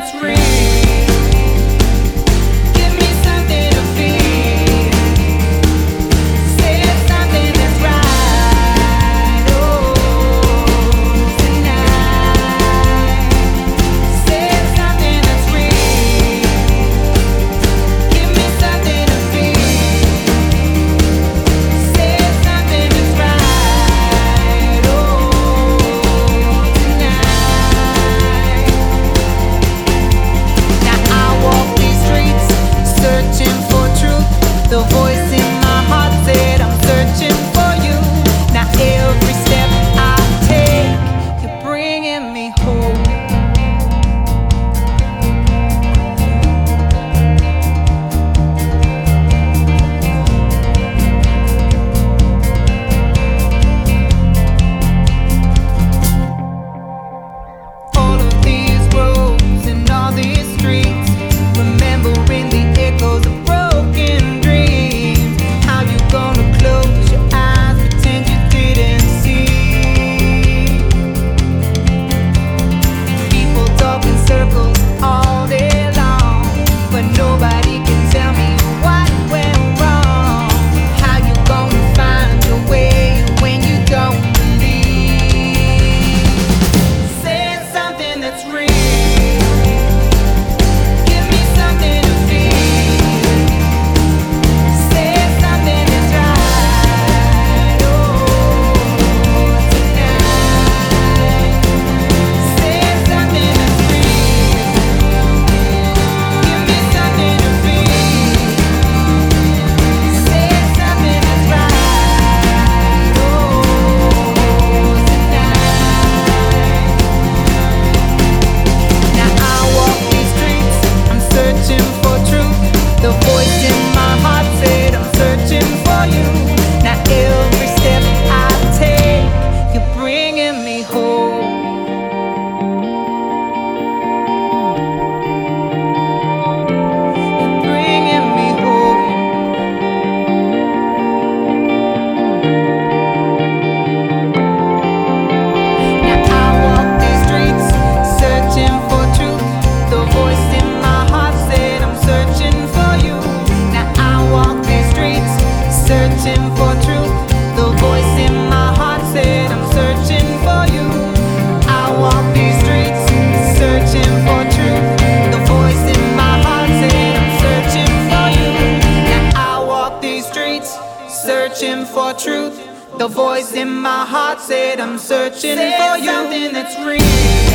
that's real. Give me something to feel. Say something that's right. Oh, tonight. Say something that's real. Give me something to feel. Say something that's right. Oh, tonight. Now I walk these streets searching for truth. The voice in my heart said I'm searching for you. Now every step I take, you're bringing me home. All of these roads and all these streets, remembering the echoes of broken dreams. How you gonna close your eyes, pretend you didn't see? People talk in circles all day long, but nobody can tell me what went wrong. How you gonna find your way when you don't believe? Say something that's real. Give me something to feel. Say something that's right. Oh, tonight. Say something that's real. Give me something to feel. Say something that's right. Oh, tonight. Now I walk these streets, I'm searching for truth. The voice in my heart said I'm searching for you. Now every step I take, you're bringing me home. You're bringing me home. Now I walk these streets searching for truth. The voice in my heart said I'm searching for you. Now I walk these streets searching for truth. The voice in my heart said I'm searching for you. I walk these streets searching for truth. The voice in my heart said I'm searching for you. Now I walk these streets searching for truth. The voice in my heart said I'm searching for you. Something that's real.